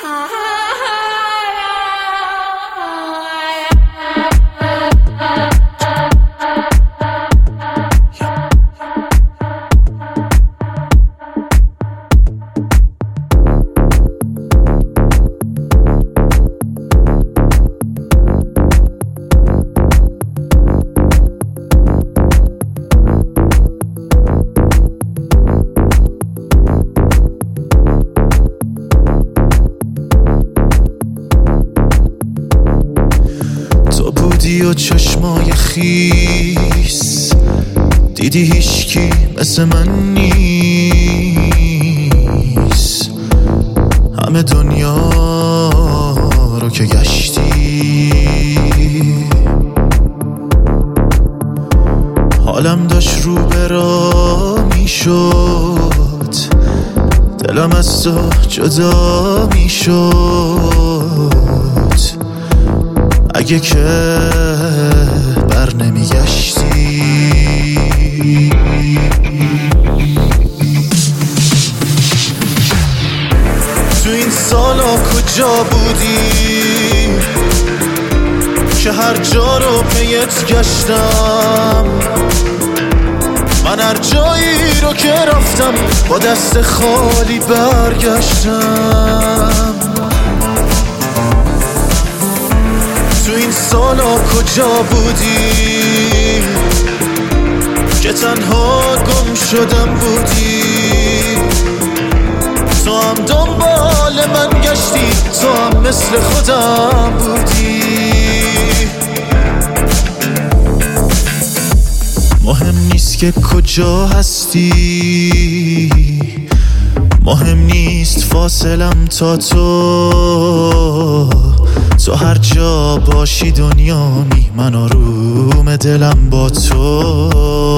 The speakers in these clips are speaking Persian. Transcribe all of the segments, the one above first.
و چشمای خیس دیدی هیچکی مثل من نیست، همه دنیا رو که گشتی حالم داشت رو به راه میشد، دلم از تو جدا میشد، اگه که بر نمیگشتی. تو این سالا کجا بودی که هر جا رو پیت گشتم؟ من هر جایی رو که رفتم با دست خالی برگشتم. تو این سالا کجا بودی که تنها گم شدم بودی؟ تو هم دنبال من گشتی، تو هم مثل خودم بودی. مهم نیست که کجا هستی، مهم نیست فاصلم تا تو هر جا باشی دنیامی، من آروم دلم با تو.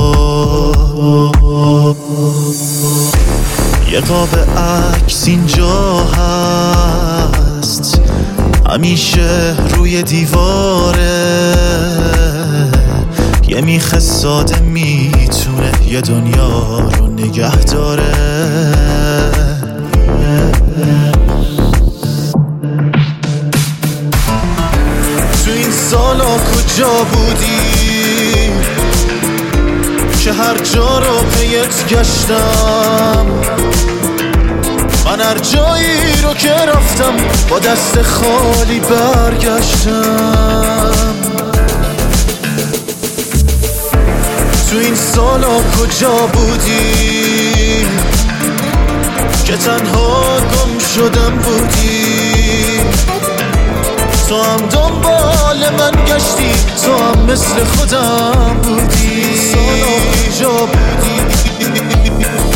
یه قاب عکس اینجا هست همیشه روی دیواره، یه میخ ساده میتونه یه دنیا رو نگه داره. تو این سالا کجا بودی که هر جا رو پیت گشتم؟ من هر جایی رو که رفتم با دست خالی برگشتم. تو این سالا کجا بودی که تنها گم شدم بودی؟ تو هم دنبال من گشتی، تو هم مثل خودم بودی. سالا کجا بودی